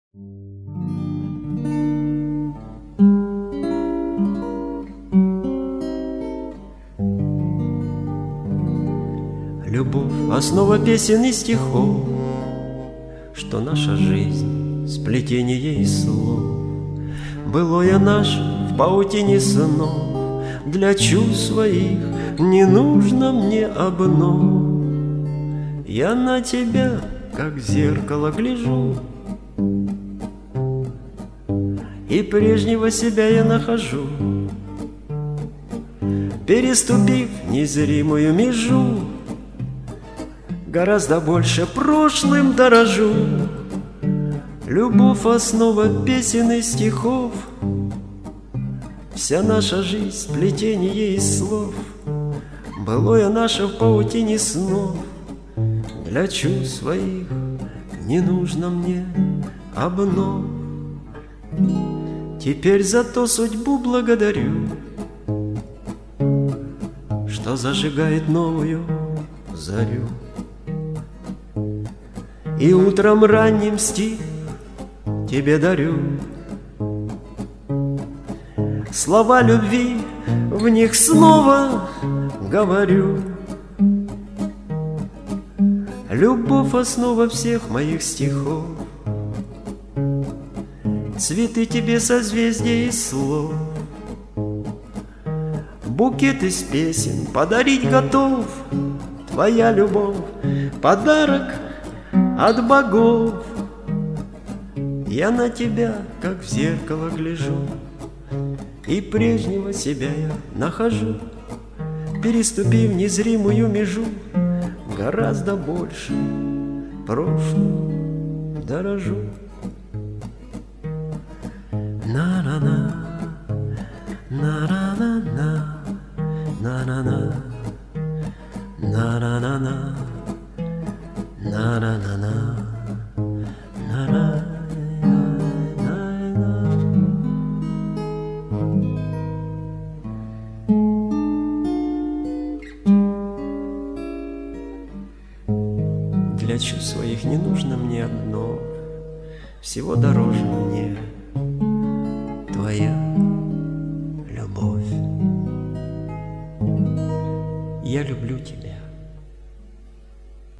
Любовь — основа песен и стихов, что наша жизнь — сплетение из слов. Былое наше в паутине снов, для чувств своих не нужно мне обно. Я на тебя, как в зеркало, гляжу, и прежнего себя я нахожу. Переступив незримую межу, гораздо больше прошлым дорожу. Любовь — основа песен и стихов, вся наша жизнь — сплетение из слов. Былое наше в паутине снов, для чувств своих не нужно мне обно. Теперь зато судьбу благодарю, что зажигает новую зарю. И утром ранним стих тебе дарю. Слова любви, в них снова говорю. Любовь — основа всех моих стихов, цветы тебе созвездия из слов. Букет из песен подарить готов, твоя любовь — подарок от богов. Я на тебя, как в зеркало, гляжу, и прежнего себя я нахожу. Переступив незримую межу, гораздо больше прошлым дорожу. На-на-на, на-на-на-на, на-на-на, на-на-на-на, на-на-на-на, на-на. Для чувств своих не нужно мне одно, всего дороже мне твоя любовь. Я люблю тебя.